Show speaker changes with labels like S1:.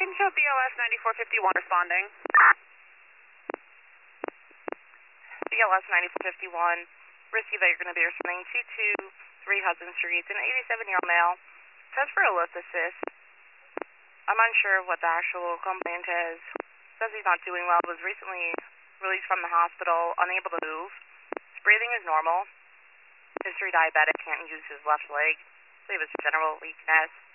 S1: can show BLS 9451 responding.
S2: BLS 9451, risky that you're going to be responding 223 Hudson Street, an 87-year-old male. Says for a lift assist. I'm unsure of what the actual complaint is. Says he's not doing well, was recently released from the hospital, unable to move. His breathing is normal. History diabetic, can't use his left leg. I believe it's general weakness.